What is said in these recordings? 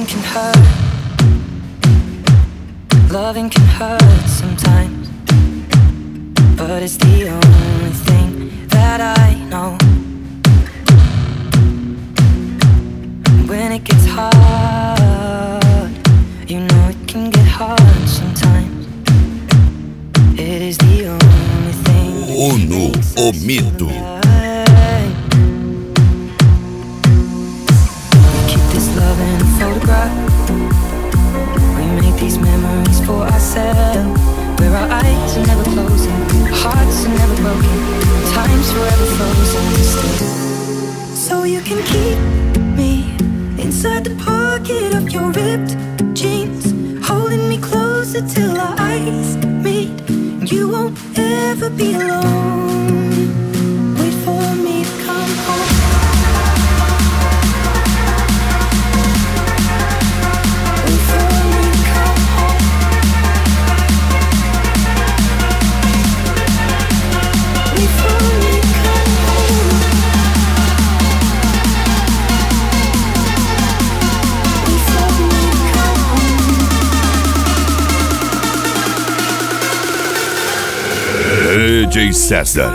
can hurt. Loving can hurt sometimes, but it's the only thing that I know. When it gets hard, you know it can get hard sometimes. It is the only thing. Uno, o mito. We keep this love in a photograph. We make these memories for ourselves, where our eyes are never closing, hearts are never broken, time's forever frozen still. So you can keep me inside the pocket of your ripped jeans, holding me closer till our eyes meet. You won't ever be alone. Wait for me to come home. Wait for me to come home. Wait for me to come home. Wait for me to come home. DJ César.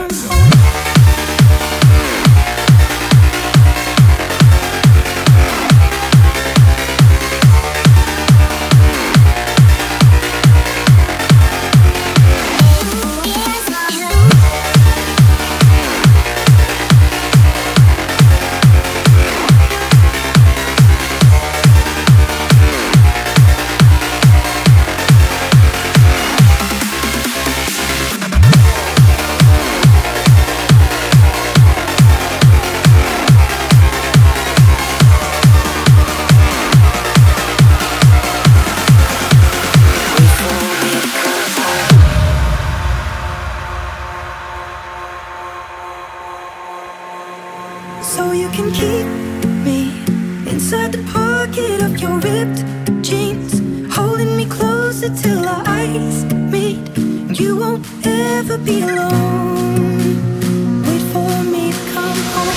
So you can keep me inside the pocket of your ripped jeans, holding me closer till our eyes meet. You won't ever be alone. Wait for me to come home.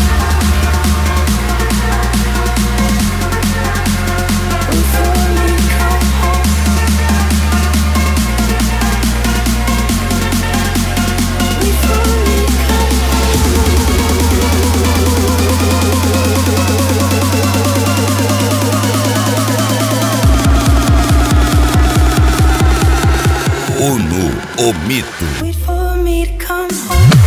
Wait for me to come home. Wait for me to come Uno, o mito. Wait for me to come home.